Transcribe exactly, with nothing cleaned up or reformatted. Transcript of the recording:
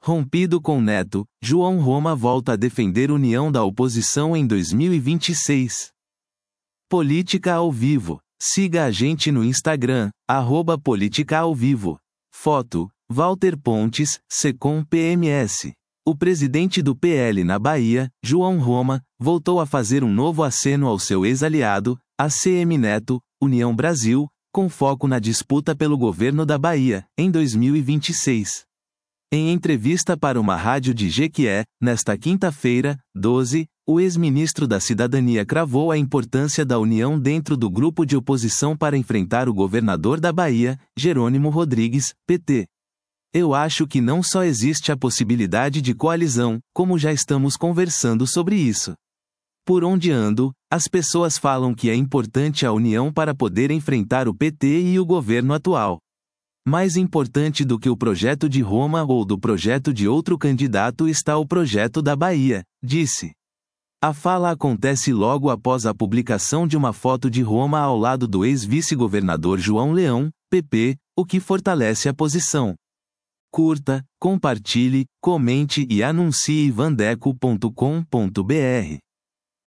Rompido com Neto, João Roma volta a defender união da oposição em dois mil e vinte e seis. Política ao vivo. Siga a gente no Instagram, arroba Política ao Vivo. Foto, Walter Pontes, Secom P M S. O presidente do P L na Bahia, João Roma, voltou a fazer um novo aceno ao seu ex-aliado, A C M Neto, União Brasil, com foco na disputa pelo governo da Bahia, em dois mil e vinte e seis. Em entrevista para uma rádio de Jequié, nesta quinta-feira, doze, o ex-ministro da Cidadania cravou a importância da união dentro do grupo de oposição para enfrentar o governador da Bahia, Jerônimo Rodrigues, P T. Eu acho que não só existe a possibilidade de coalizão, como já estamos conversando sobre isso. Por onde ando, as pessoas falam que é importante a união para poder enfrentar o P T e o governo atual. Mais importante do que o projeto de Roma ou do projeto de outro candidato está o projeto da Bahia, disse. A fala acontece logo após a publicação de uma foto de Roma ao lado do ex-vice-governador João Leão, P P, o que fortalece a posição. Curta, compartilhe, comente e anuncie vandeco ponto com ponto br.